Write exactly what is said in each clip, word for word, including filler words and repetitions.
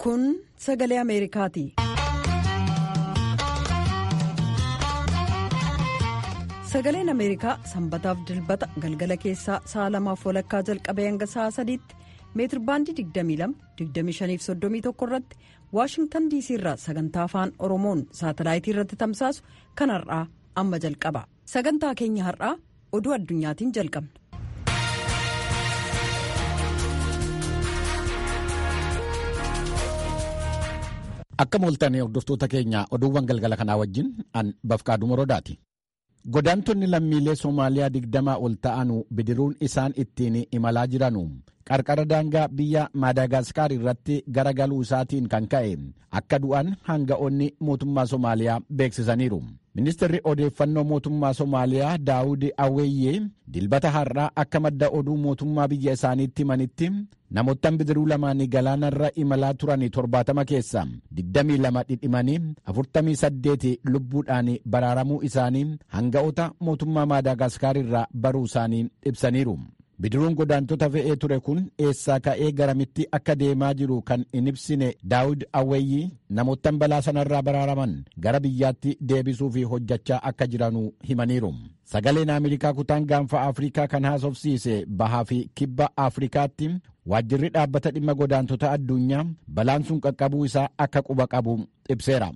Kun sagalee Ameerikaati. Sagaleen Ameerikaa sanbataaf dilbata galgala keessaa sa'a lamaaf walakkaa jalqabee hanga sa'a sadiitti meetir baandii digdamii lama digdamii shanii fi soddomii tokko irratti Waashingtan diisii irraa sagantaa afaan Oromoon saatalaayitii irratti tamsaasu kan har'aa amma jalqaba. Sagantaa keenya har'aa oduu addunyaatiin jalqabna. Akka mooltanii hordoftoota keenya oduuwwan galgala kanaa wajjin an Bafqaaduu Morodaati. Godaantonni lammiilee Soomaaliyaa digdamaa ol ta'anu bidiruun isaan ittiin imalaa jiranu qarqara daangaa biyya Maadaagaskar irratti garagaluu isaatiin kan ka'e akka du'an hanga'oonni mootummaa Soomaaliyaa beeksisaniiru. Ministeerri odeeffannoo mootummaa Soomaaliyaa Daawud Aweeyyee dilbata har'aa akka madda oduu mootummaa biyya isaaniitti himanitti namoottan bidiruu lamaanii galaanarra imalaa turanii torbaatama keessa digdamii lama dhidhimanii afurtamii saddeeti lubbuudhaan baraaramuu isaanii hanga'oota mootummaa Maadaagaskar irraa baruu isaanii ibsaniiru. Bidiruun godaantota fe'ee ture kun eessaa ka'ee garamitti akka deemaa jiru kan hin ibsine Daawud Aweeyyii namoottan balaa sanarraa baraaraman gara biyyaatti deebisuuf hojjechaa akka jiranu himaniiru. Sagaleen Ameerikaa kutaan gaanfa Afrikaa kan haasofsiise bahaa fi kibba Afrikaatti waajjirri dhaabbata dhimma godaantota addunyaa balaan sun qaqqabuu isaa akka quba qabu ibseera.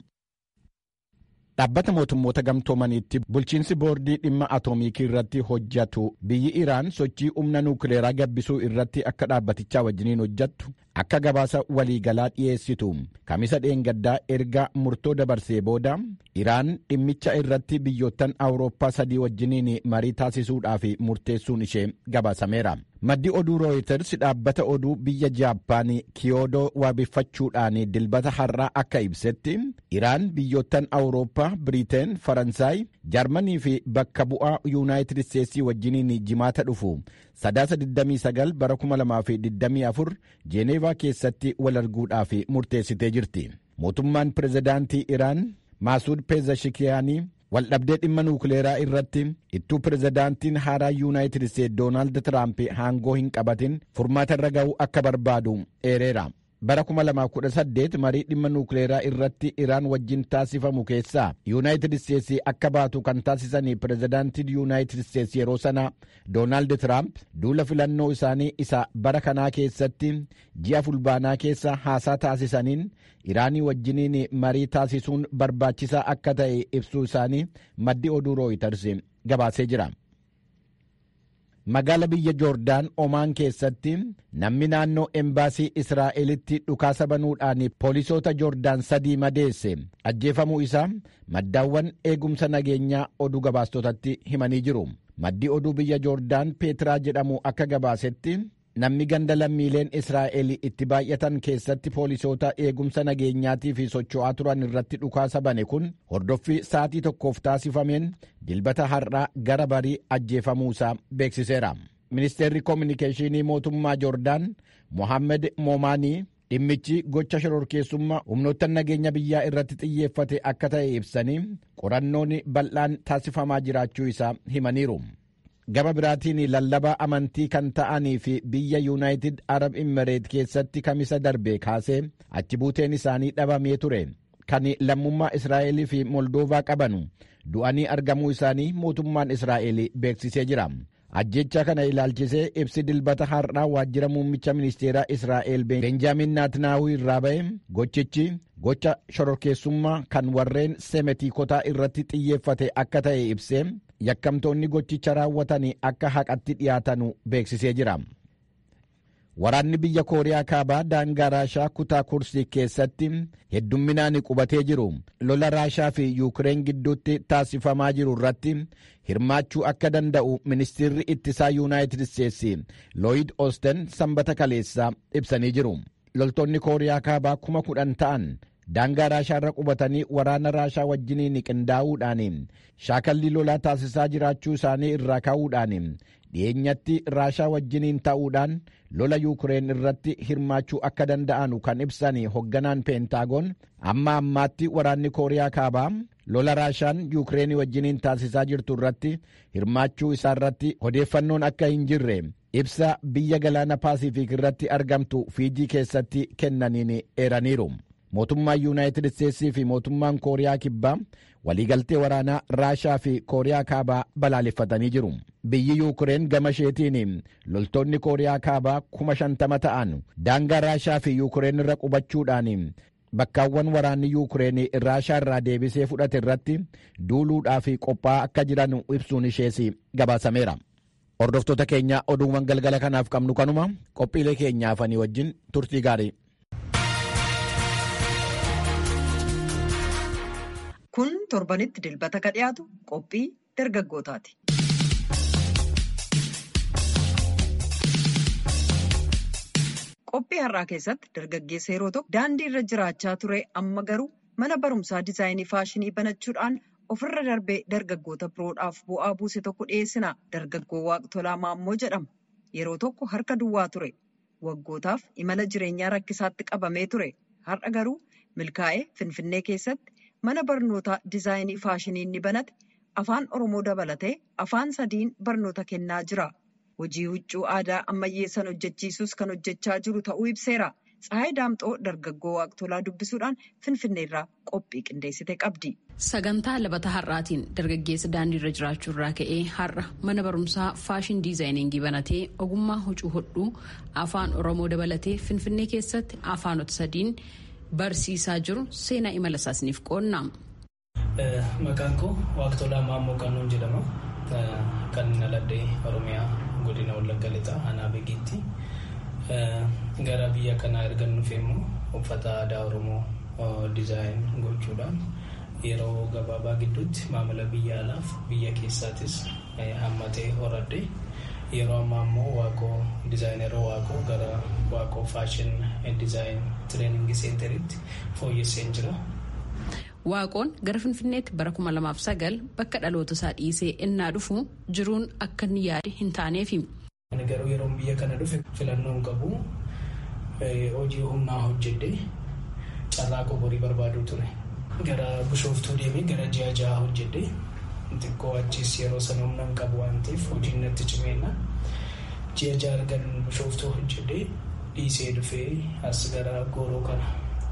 Dhaabbata mootummoota gamtoomaniitti bulchiinsi boordii dhimma atoomiikii irratti hojjetu biyyi Iraan sochii humna nuukileeraa gabbisuu irratti akka dhaabbatichaa wajjiniin hojjettu akka gabaasa waliigalaa dhiyeessitu kamisa dheengaddaa erga murtoo dabarsee booda Iraan dhimmicha irratti biyyoottan Awurooppaa sadii wajjiniin marii taasisuudhaaf murteessuun ishee gabaasameera. Maddi oduu Rooyiters dhaabbata oduu biyya Jaappaan Kiyoodoo waabeffachuudhaan dilbata har'aa akka ibsetti Iraan biyyoottan Awurooppaa, Biriteen, Faransaay, Jarmanii fi bakka bu'aa Yuunaayitid Isteetsii wajjiniin jimaata dhufu sadaasa digdamii sagal bara kuma lamaa fi digdamii afur Jeeneevaa keessatti wal arguudhaaf murteessitee jirti. Mootummaan pirezidaantii Iraan Maasuud Peezeshkiyaanii waldhabdee dhimma nuukileeraa irratti ittuu pirezidaantiin haaraa Yuunaayitid Isteetsi Doonaald Tiraamp aangoo hin qabatin furmaata irra ga'uu akka barbaadu eereera. Bara kuma lamaa kudha saddeet marii dhimma nuukileeraa irratti Iraan wajjin taasifamu keessaa Yuunaayitid Isteetsi akka baatu kan taasisanii pirezidaantiin Yuunaayitid Isteetsi yeroo sana Doonaald Tiraamp duula filannoo isaanii isa bara kanaa keessatti ji'a fulbaanaa keessa haasaa taasisaniin Iraanii wajjiniin marii taasisuun barbaachisaa akka ta'e ibsuu isaanii maddi oduu Rooyiters gabaasee jira. Magaala biyya Joordaan Omaan keessatti namni naannoo embaasii Israa'elitti dhukaasa banuudhaan poolisoota Joordaan sadii madeesse ajjeefamuu isaa maddaawwan eegumsa nageenyaa oduu gabaastotatti himanii jiru. Maddi oduu biyya Joordaan Peetiraa jedhamu akka gabaasetti namni ganda lammiileen Israa'el itti baay'atan keessatti poolisoota eegumsa nageenyaatii fi socho'aa turan irratti dhukaasa bane kun hordoffii sa'aatii tokkoof taasifameen dilbata har'aa gara barii ajjeefamuu isaa beeksiseera. Ministeerri koominikeeshinii mootummaa Joordaan Mohammed Moomaanii dhimmichi gocha shororkeessummaa humnoota nageenya biyyaa irratti xiyyeeffate akka ta'e ibsanii qorannoon bal'aan taasifamaa jiraachuu isaa himaniiru. Gama biraatiin lallabaa amantii kan ta'anii fi biyya Yuunaayitid Arab Imireet keessatti kamisa darbe kaasee achi buuteen isaanii dhabamee ture kan lammummaa Israa'elii fi Moldoovaa qabanu du'anii argamuu isaanii mootummaan Israa'el beeksisee jira. Ajjecha kana ilaalchisee ibsi dilbata har'aa waajjira muummicha ministeeraa Israa'el Benjaamin Naatnaahuu irraa ba'e gochichi gocha shororkeessummaa kan warreen semetikotaa irratti xiyyeeffate akka ta'e ibsee yakkamtoonni gochicha raawwatanii akka haqatti dhiyaatanu beeksisee jira. Waraanni biyya Kooriyaa Kaabaa daangaa Raashaa kutaa Kursii keessatti heddumminaan qubatee jiru lola Raashaa fi Yuukireen gidduutti taasifamaa jiru irratti hirmaachuu akka danda'u ministeerri ittisaa Yuunaayitid Isteetsi Looyid Oosten sanbata kaleessaa ibsanii jiru. Loltoonni Kooriyaa Kaabaa kuma kudhan ta'an daangaa Raashaa irra qubatanii waraana Raashaa wajjiniin qindaa'uudhaan shaakalli lolaa taasisaa jiraachuu isaanii irraa ka'uudhaan dhiyeenyatti Raashaa wajjiniin ta'uudhaan lola Yuukireen irratti hirmaachuu akka danda'anu kan ibsan hogganaan Peentaagoon amma ammaatti waraanni Kooriyaa Kaabaa lola Raashaan Yuukireen wajjiniin taasisaa jirtu irratti hirmaachuu isaa irratti odeeffannoon akka hin jirre ibsa biyya galaana paasifiik irratti argamtu Fiijii keessatti kennaniin eeraniiru. Mootummaan Yuunaayitid Isteetsii fi mootummaan Kooriyaa Kibbaa waliigaltee waraanaa Raashaa fi Kooriyaa Kaabaa balaaleffatanii jiru. Biyyi Yuukireen gama isheetiin loltoonni Kooriyaa Kaabaa kuma shantama ta'an daangaa Raashaa fi Yuukireen irra qubachuudhaan bakkaawwan waraanni Yuukireen Raashaa irraa deebisee fudhate irratti duuluudhaaf qophaa'aa akka jiran ibsuun ishees gabaasameera. Hordoftoota keenya oduuwwan galgala kanaaf qabnu kanuma. Qophiilee keenyaafanii wajjin turtii gaarii. Kun torbanitti dilbata ka dhiyaatu qophii dargaggootaati. Qophii har'aa keessatti dargaggeessa yeroo tokko daandii irra jiraachaa ture amma garuu mana barumsaa diizaayinii faashinii banachuudhaan ofirra darbee dargaggoota biroodhaaf bu'aa buuse tokko dhiyeessina. Dargaggoo Waaqtolaa Maammoo jedhama. Yeroo tokko harka duwwaa ture. Waggootaaf imala jireenyaa rakkisaatti qabamee ture. Har'a garuu milkaa'ee Finfinnee keessatti mana barnoota diizaayinii faashinii ni banate. Afaan Oromoo dabalatee afaan sadiin barnoota kennaa jira. Hojii huccuu aadaa ammayyeessan hojjechiisuus kan hojjechaa jiru ta'uu ibseera. Tsahaay Daamxoo dargaggoo Waaqtolaa dubbisuudhaan Finfinneerraa qophii qindeessite qabdi. Sagantaa labata har'aatiin dargaggeessa daandii irra jiraachuu irraa ka'ee har'a mana barumsaa faashin diizaayiningii banatee ogummaa huccuu hodhuu afaan Oromoo dabalatee Finfinnee keessatti afaanota sadiin barsiisaa jiru seenaa imala isaasniif qoonna. Maqaan koo Waaqtolaa Maammoo Qaannoon jedhama. Kan dhaladhee Oromiyaa godina Wallagga Lixaa aanaa Beegiitti. Gara biyya kanaa erga nuuf immoo uffata aadaa Oromoo dizaayin gochuudhaan yeroo gabaabaa gidduutti maamila biyya alaaf biyya keessaatis hammatee horadhe. Yeroo ammaa immoo waaqoo dizaayineroo waaqoo gara waaqoo faashin dizaayin tireeningii seentariitti fooyyesseen jira. Waaqoon gara Finfinneetti bara kuma lamaaf sagal bakka dhaloota isaa dhiisee innaa dhufu jiruun akka inni yaade hin taaneefi. Ani garuu yeroo biyya kana dhufe filannoon qabu hojii humnaa hojjedhee carraa qoborii barbaaduu ture. Gara Bishooftuu deemee gara ji'a ja'a hojjedhee xiqqoo achiis yeroo sana humnaan qabu waan ta'eef hojiin natti cimeenna. Ji'a ja'a argan Bishooftuu hojjedhee dhiisee dhufee as gara Gooroo kana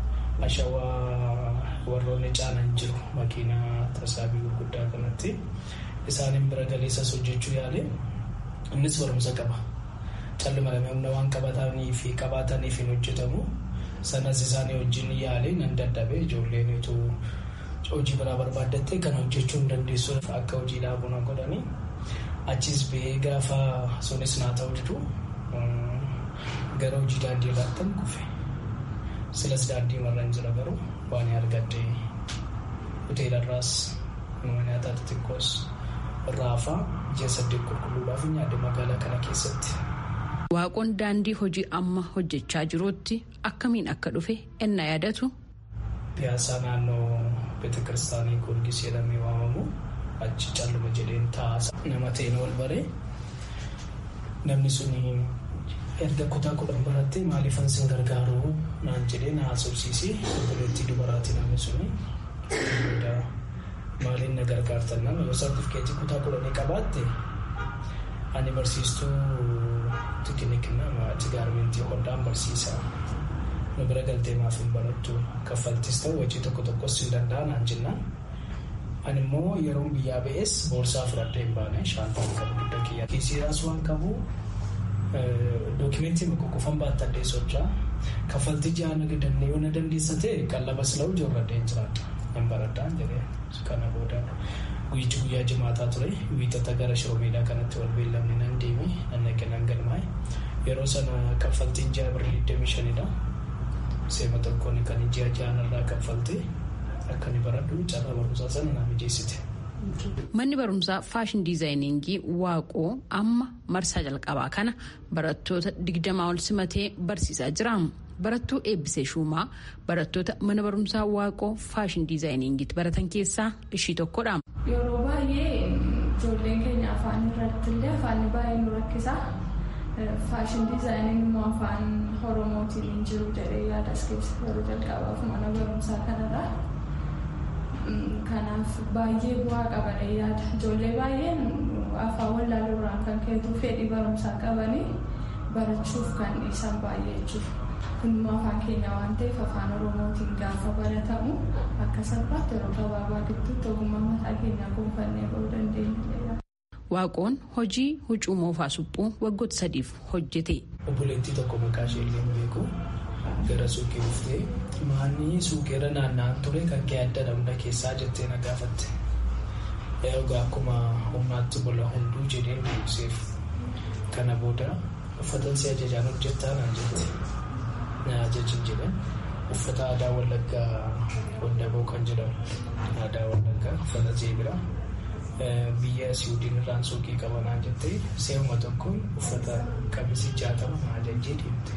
ashawaa warroonni caalan jiru makiinaa tasaabii gurguddaa kanatti isaaniin bira galeessas hojjechuu yaale. Innis barumsa qaba. Calli maramee humna waan qabatanii fi qabaataniif hin hojjetamu. Sanas isaanii wajjin yaalee nan dadhabee ijoolleen utuu hojii biraa barbaaddattee kan hojjechuu hin dandeessu akka hojii dhaabuu na godhanii achis ba'ee gaafa sunis naa ta'u jiru gara hojii daandii irraattan kufe. Silas daandii marran jira garuu waan argadde hoteelarraas nama nyaataa xixiqqoos raafaa ji'a saddeet qulqulluudhaaf nyaadde magaalaa kana keessatti. Waaqoon daandii hojii amma hojjechaa jiruutti akkamiin akka dhufe enna yaadatu. Piyaasaa naannoo Beetekiristaanii Goorgis jedhamee waamamu achi calluma jedheen taa'asa. Nama ta'een wal baree namni suni erga kutaa kudhan barattee maaliifan sin gargaaru naan jedhee na haasofsiisee obboleettii dubaraatii namni suni. Maaliin na gargaartan nama yoo sartifikeetii kutaa kudhanii qabaatte ani barsiistuu teekinikinaa maatii gaarmentii hodhaan barsiisaa. Nu bira galtee maaf hin barattu kaffaltis ta'u hojii tokko tokkos hin danda'an naan jennaan. Ani immoo yeroo biyyaa ba'es boorsaa fudhadhee hin baane shaantaan qabu dugda kiyyaa. Kiisiiraas waan qabu dookimentii makoo qofan baattadhee socho'a. Kaffaltii ji'aan agadannee yoo na dandeessa ta'e qallaba sila'u ijoolladhee hin jiraadha. Hin baradhaan jedhee kana booda guyyichi guyyaa jimaataa ture. Wiixata gara shiroomeedhaa kanatti wal beellamne nan deeme nan naqe nan galmaa'e. Yeroo sana kaffaltiin ji'a birrii digdamii shanidha. Seema tokkoon kan ji'a ja'an irraa kaffaltee akka inni baradhu carraa barumsaa sana naa mijeessite. Manni barumsaa faashin diizaayiningii Waaqoo amma marsaa jalqabaa kana barattoota digdamaa ol simatee barsiisaa jira. Barattuu Eebbisee Shumaa barattoota mana barumsaa Waaqoo faashin diizaayiningiitti baratan keessaa ishii tokkodha. Yeroo baay'ee ijoolleen keenya afaan irratti illee afaan baay'ee nu rakkisa. Faashin diizaayining immoo afaan Oromootiin hin jiru jedhee yaada as keessa yeroo jalqabaaf mana barumsaa kanarra. Kanaaf baay'ee bu'aa qabanii yaada. Ijoollee baay'een afaan wallaaluurraan kan ka'etu fedhii barumsaa qabanii barachuuf kan isaan baay'ee jechuudha. Kunimmoo afaan keenya waan ta'eef afaan Oromootiin gaafa baratamu akka salphaatti yeroo gabaabaa gidduutti ogummaa mataa keenyaa gonfannee bahuu dandeenya. Waaqoon hojii huccuu moofaa suphuu waggoota sadiif hojjete. Obboleettii tokko maqaa ishee illee beeku gara suuqii dhuftee maanni suuqeera naanna'an ture kan kee adda dhabna keessaa jettee na gaafatte. Egaa akkuma humnaatti bola hunduu jedheen deebiseef. Kana booda uffata si ajajaan hojjettaa naan jette. Na ajajin jedhan uffata aadaa Wallaggaa Wandaboo kan jedhamu aadaa Wallaggaa uffata zeebiraa biyya Siwiidin irraan suuqii qabanaa jettee seeruma tokkoon uffata qamisii jaatama na ajajjee deemte.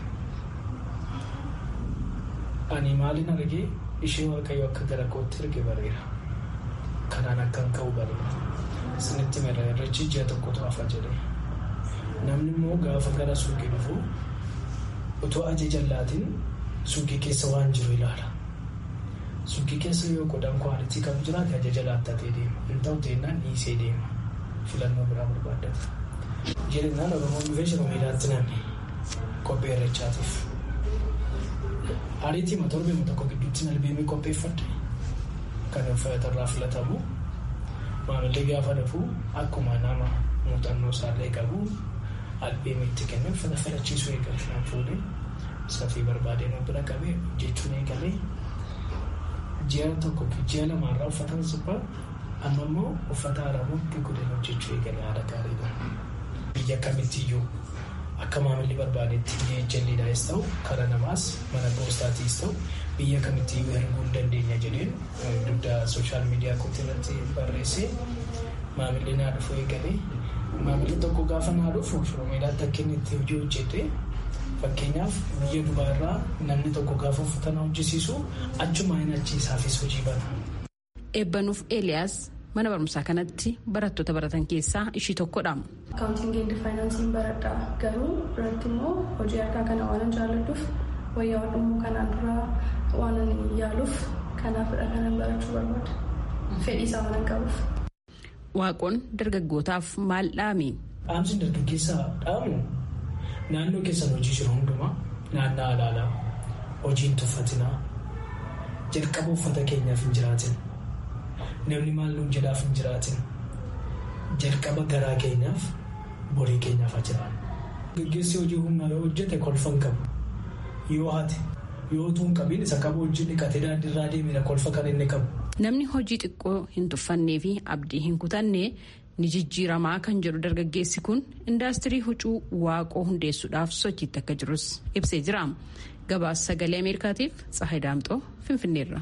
Ani maalin argee ishee Waaqayyo akka gara kootti erge bareera. Kanaan akkan ka'u bareera. Isinitti mera irrachi ji'a tokkotu hafa jedhe. Namni immoo gaafa gara suuqii dhufu otoo ajajan laatiin suuqii keessa waan jiru ilaala. Suuqii keessa yoo qodaan kwaalitii qabu jiraate ajaja laattatee deema. Hin ta'u teennaan dhiisee deema. Filannoo biraa barbaaddata. Jedhinaan Oromoon dhufee shiroo miidaatti namni qophii irreechaatiif. Ariitii torbeema tokko gidduutti nalbeemee qopheeffadhe. Kan uffatarraa filatamu maamilli gaafa dhufu akkuma nama muuxannoo isaallee qabu albeemitti kennee uffata filachiisuu eegale naan fuudhee safii barbaadee nu bira qabee jechuun eegalee ji'a tokko ji'a lamaarraa uffata suphaa amma immoo uffata haaraa godhee hojjechuu eegale haala gaariidhaan. Biyya kamittiyyuu akka maamilli barbaadetti biyya jalliidhaas ta'u karaa namaas mana poostaatiis ta'u biyya kamittiyyuu erguu hin dandeenya jedheen dugda sooshaal miidiyaa kootii irratti barreessee maamilli naa dhufu eegalee maamilli tokko gaafa naa dhufu shiroo miidaatti akka inni itti hojii hojjete fakkeenyaaf biyya Dubaa irraa namni tokko gaafa uffata na hojjisiisu achuma hin achiisaafis hojii bana. Eebbanuuf Eeliyaas mana barumsaa kanatti barattoota baratan keessaa ishii tokkodha. Akaawuntiingii fi faayinaansiin baradha garuu irratti immoo hojii harkaa kana waan jaalladhuuf wayyaa wadhummoo kanaan dura waan yaaluuf kanaafidha kanan barachuu barbaada. Fedhii isaa waan qabuuf. Waaqoon dargaggootaaf maal dhaami? Dhaamsi dargaggeessaa dhaamu naannoo keessan hojii jiru hundumaa naannaa alaalaa hojiin tuffatinaa jalqaba uffata keenyaaf hin jiraatin. Namni maal nuun jedhaaf hin jiraatin. Jalqaba garaa keenyaaf borii keenyaaf haa jiraatu. Gaggeessi hojii humnaa yoo hojjete kolfa hin qabu. Yoo haate yoo utuu hin qabiin isa qabu hojii dhiqatee daandiirraa deemee kolfa kan inni qabu. Namni hojii xiqqoo hin tuffannee fi abdii hin kutanne ni jijjiiramaa kan jedhu dargaggeessi kun indaastirii huccuu Waaqoo hundeessuudhaaf sochiitti akka jirus ibsee jira. Gabaasa sagalee Ameerikaatiif Tsahayi Daamxoo Finfinneerra.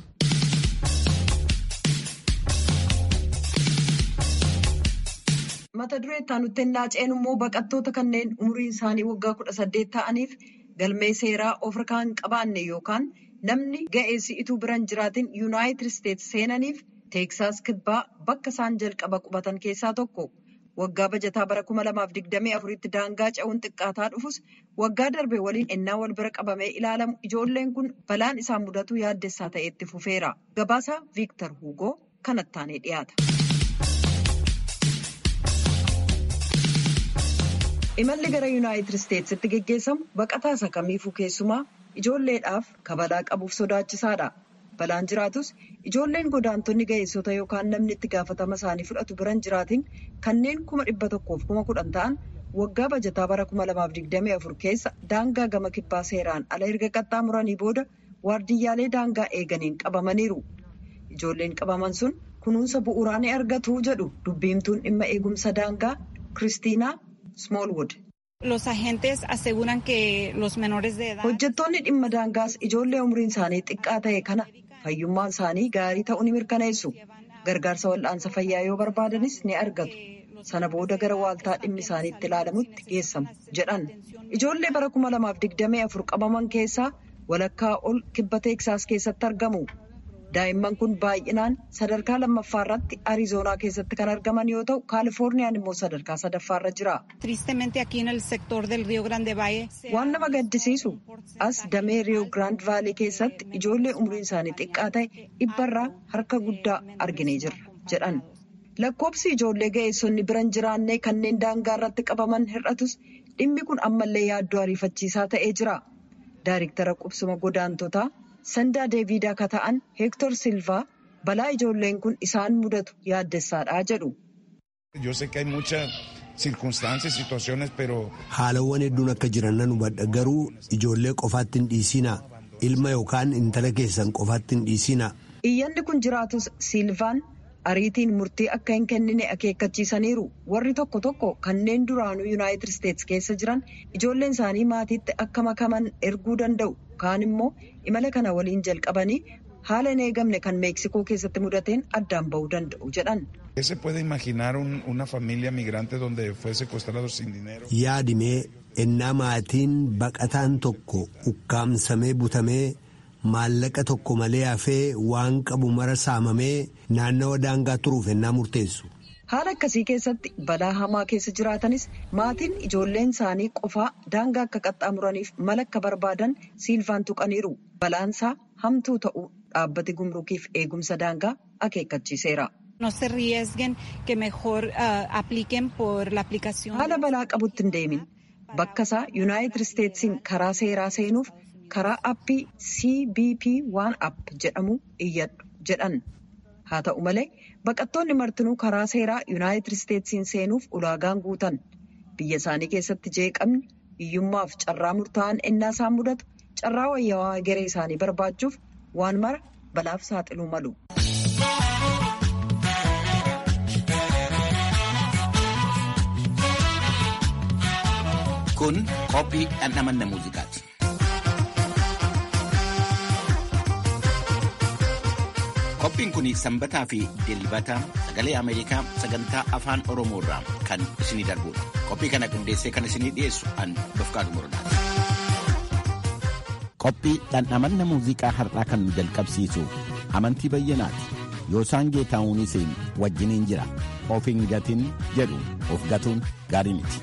Mata duree itti naaceen immoo baqattoota kanneen umriin isaanii waggaa kudha saddeet ta'aniif galmee seeraa of harkaa hin qabaanne yookaan namni ga'eessi ituu biran jiraatin yuunaayitid isteetsi seenaniif teeksaas kibbaa bakka isaan jalqaba qubatan keessaa tokko. Waggaa bajataa bara kuma lamaaf digdamii afuritti daangaa ce'uun xiqqaataa dhufus waggaa darbe waliin ennaa wal bira qabamee ilaalamu ijoolleen kun balaan isaan mudatu yaaddessaa ta'etti fufeera. Gabaasa Viiktar Huugoo kanattaanee dhiyaata. Imalli gara yuunaayitid isteetsitti geggeessamu baqataa isa kamiifuu keessumaa ijoolleedhaaf kabalaa qabuuf sodaachisaadha. Balaan jiraatus ijoolleen godaantonni ga'eessota yookaan namni itti gaafatama isaanii fudhatu biran jiraatin kanneen kuma dhibba tokkoof kuma kudhan ta'an waggaa bajataa bara kuma lamaaf digdamii afur keessa daangaa gama kibbaa seeraan ala erga qaxxaamuranii booda waardiyyaalee daangaa eeganiin qabamaniiru. Ijoolleen qabaman sun kunuunsa bu'uuraa ni argatu jedhu dubbiimtuun dhimma eegumsa daangaa Kiristiinaa Smallwood. Hojjettoonni dhimma daangaas ijoollee umriin isaanii xiqqaa ta'e kana fayyummaan isaanii gaarii ta'uu ni mirkaneessu. Gargaarsa wal'aansa fayyaa yoo barbaadanis ni argatu. Sana booda gara waaltaa dhimmi isaaniitti ilaalamutti geessamu jedhan. Ijoollee bara kuma lamaaf digdamii afur qabaman keessaa walakkaa ol kibba teeksaas keessatti argamu. Daa'imman kun baay'inaan sadarkaa lammaffaa irratti Arizoonaa keessatti kan argaman yoo ta'u, Kaalifoorniyaan immoo sadarkaa sadaffaarra jira. Waan nama gaddisiisu as damee Riyo Giraand Vaalii keessatti ijoollee umriin isaanii xiqqaa ta'e dhibbarraa harka guddaa arginee jirra jedhan. Lakkoobsi ijoollee ga'eessonni biran jiraannee kanneen daangaa irratti qabaman hir'atus dhimmi kun ammallee yaaddoo ariifachiisaa ta'ee jira. Daayreektara qubsuma godaantotaa Sandaa Deevidaa akka ta'an Heektor Silvaa balaa ijoolleen kun isaan mudatu yaaddessaadha jedhu. Haalawwan hedduun akka jiran nan hubadha garuu ijoollee qofaatti hin dhiisinaa ilma yookaan intala keessan qofaatti hin dhiisinaa. Iyyanni kun jiraatus Silvaan ariitiin murtii akka hin kennine akeekkachiisaniiru. Warri tokko tokko kanneen duraanuu Yuunaayitid Isteets keessa jiran ijoolleen isaanii maatiitti akka makaman erguu danda'u. Kaan immoo imala kana waliin jalqabanii haala hin eegamne kan Meeksikoo keessatti mudateen addaan ba'uu danda'u jedhan. Yaadimee ennaa maatiin baqataan tokko ukkaamsamee butamee maallaqa tokko malee hafee waan qabu mara saamamee naannawa daangaa turuuf ennaa murteessu. Haala akkasii keessatti balaa hamaa keessa jiraatanis maatiin ijoolleen isaanii qofaa daangaa akka qaxxaamuraniif mala akka barbaadan Silvaan tuqaniiru. Balaansaa hamtuu ta'uu dhaabbati gumrukiif eegumsa daangaa akeekkachiiseera. Haala balaa qabutti hin deemin. Bakka isaa Yuunaayitid Isteetsiin karaa seeraa seenuuf karaa appii C B P waan app jedhamu iyyadhu jedhan. Haa ta'u malee baqattoonni martinuu karaa seeraa Yuunaayitid Isteetsiin seenuuf ulaagaan guutan. Biyya isaanii keessatti jeeqamni hiyyummaaf carraa murtaa'an ennaa isaan mudatu carraa wayyaawaa garee isaanii barbaachuuf waan mara balaaf saaxiluu malu. Kun qophii dhandhamanna muuziqaati. Qophiin kun sanbataa fi dilbata sagalee Ameerikaa sagantaa afaan Oromoo irraa kan isinii darbudha. Qophii kana qindeessee kan isinii dhiyeessu an Bafqaaduu Morodaati. Qophii dhandhamanna muuziqaa har'aa kan nu jalqabsiisu Amantii Bayyanaati. Yoosaan Geetaa'uunis wajjiniin jira. Of hin gatin jedhu of gatuun gaarii miti.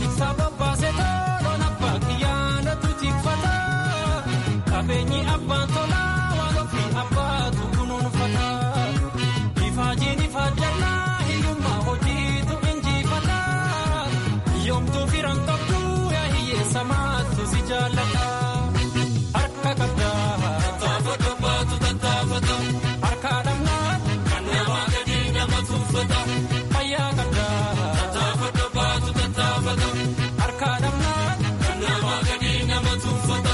Kabeenyi abbaan tolaa waan ofii abbaatu kunuunfata. Ifaajiin ifaajjannaa hiyyummaa hojiitu injifata. Yoomtuu firan qabduu yaa hiyyeessa maattu si jaallata. Harka qabdaa tattaafata baatu tattaafata. Harka dhabnaa kan namaa gadi nama tuuffata. Fayyaa qabdaa tattaafata baatu tattaafata. Harka dhabnaa kan namaa gadi nama tuuffata.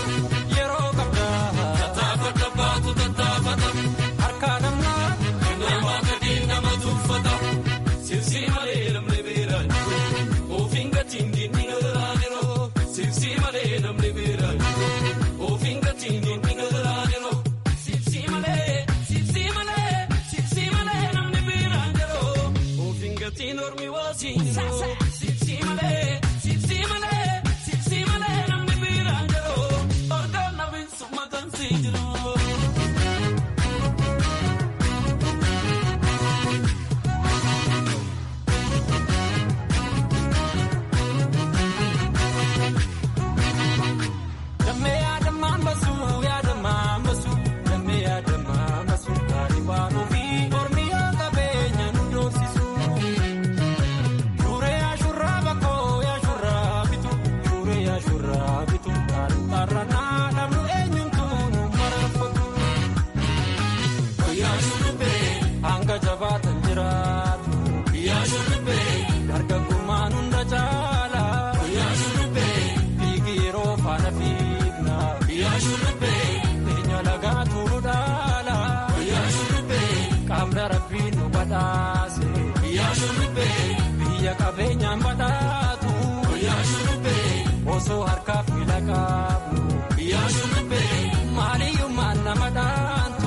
Biyya qabeenyaan badhaatu osoo harkaaf miila qabu maaliyyummaan nama dhaantu.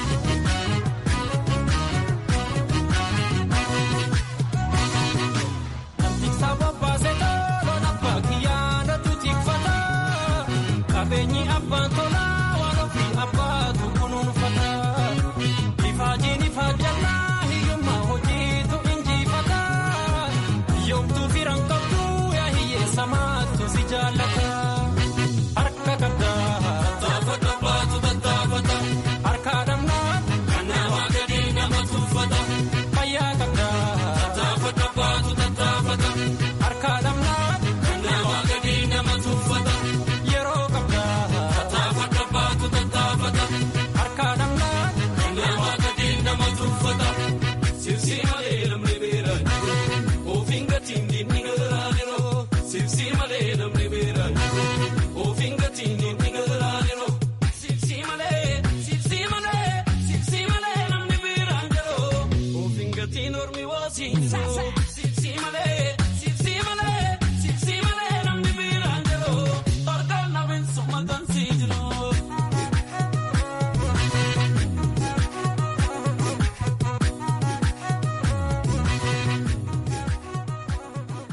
Namtisaa bobbaasee toloon abbaa kiyyaadatu tikfata. Qabeenyi abbaan tolaa waan ofii abbaatu kunuunfata.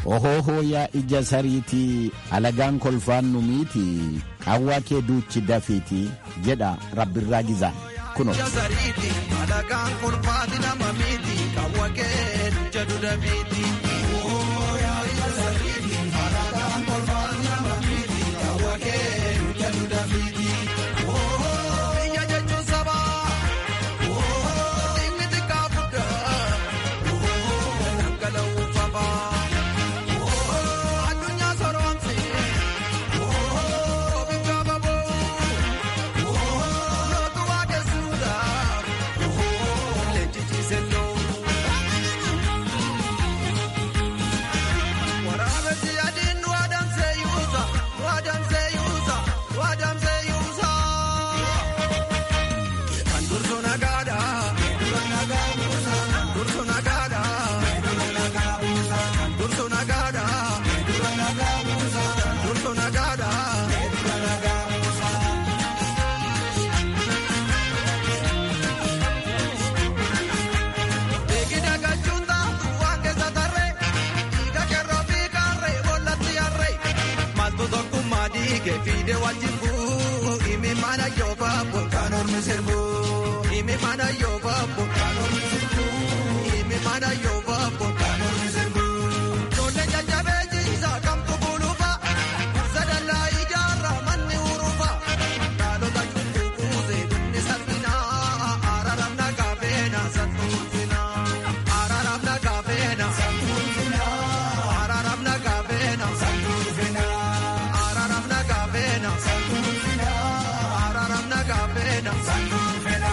ohoohoo yaa ija sariitii alagaan kolfaan nu miiti qawwaa kee duuchi dafiitii jedha rabbirraa gizaan kuno. Alagaan kolfaati nama miiti qawwaa kee jedhu dafiiti. Fide wajibu imi mana yo babu kanor miserbu imi mana yo babu kanor miserbu imi mana yo babu kanor miserbu dole jajabeji sa kam kubuluba sadalla ijara manni uruba dalo da chungu kuze dunni sabina araramna gavena satufina araramna gavena satufina araramna gavena satufina araramna gavena satufina araramna gavena satufina.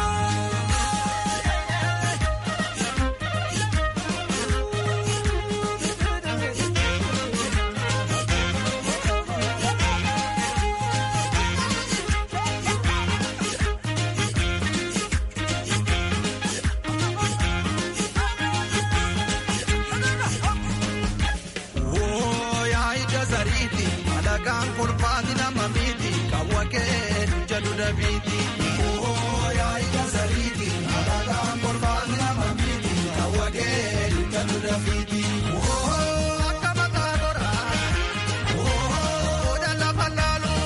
Alagaan kolfaati nama miiti qawwaa kee jedhu dafiiti. Yaa ija sariiti alagaan kolfaati nama miiti qawwaa kee jedhu dafiiti. Akka mataa goraa odaa lafa laalu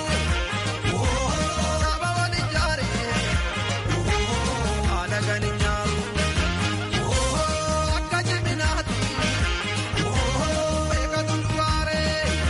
saba wali jaare haala gani nyaaru akka jiminaati beeka tunduwaare.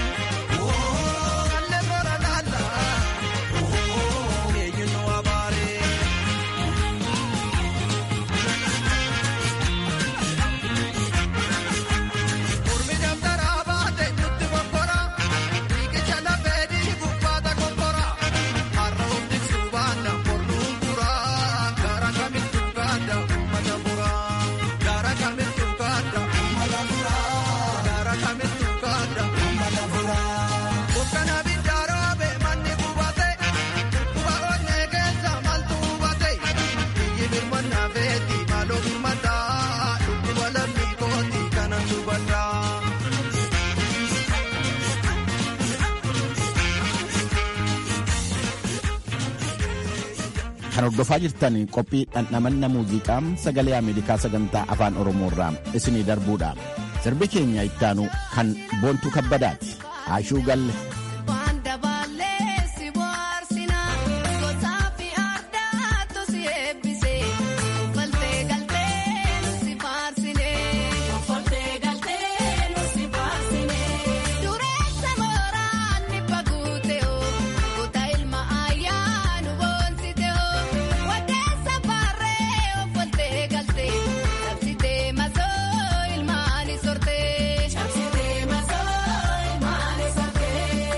Kan hordofaa jirtan qophii dhandhamanna muuziqaa sagalee Ameerikaa sagantaa afaan Oromoo irraa isinii darbuudha. Sirbi keenya ittaanu kan Boontuu Kabbadaati. Ashuu galle. Sorte,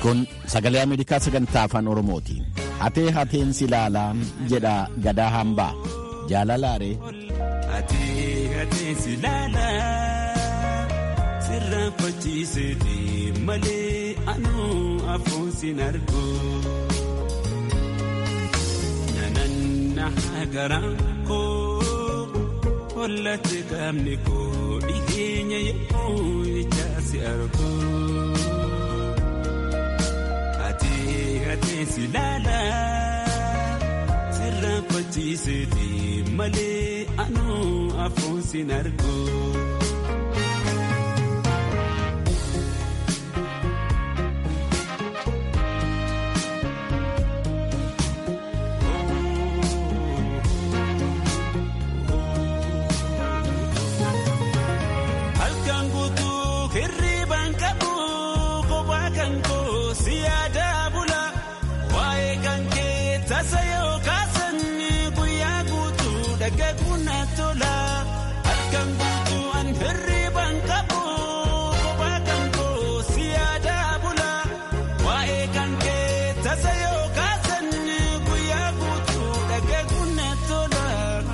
Kun sagalee Ameerikaa sagantaa afaan Oromooti. Hatee hateen si laalaa jedha Gadaa Hambaa. Jaalalaaree. Hatee hatee si laalaa sirraa fachiiseeti malee anuu afuun sin argu. Nananna garaan koo hollate qaamni koo dhiyeenya yemmuu ijaa si argu. Hatee si laalaa sirraa fachiiseeti malee anuu afuun sin argu. Halkan guutuu hirribaan qabu kophaa kan koo si yaada. Tasayoo kaasani guyyaa guutuu dhaggeeffannaa tola. Halkan guutuu an hirribaan qabu kophaa kan koo si yaada bula. Waa'ee kan kee tasayoo kaasani guyyaa guutuu dhaggeeffannaa tola.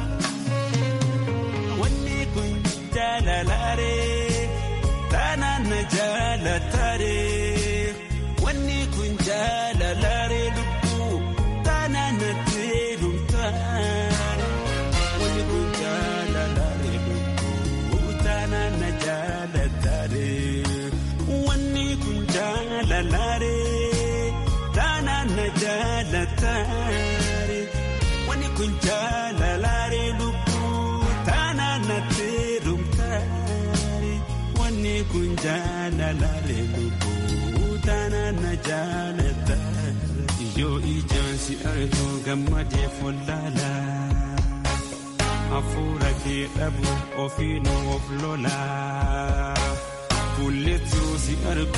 Wanni kun jaalalaaree taanaan na jaalataaree. Wanni kun jaalalaaree. Wani kun jaalalaare lubbuu taanaan natti rumtaare. Wani kun jaalalaare lubbuu taanaan na jaalataare. Yoo ijaan si argu gammadee follaala. Hafuura kee dhabu ofiinuu of lola. Kulleetu si argu.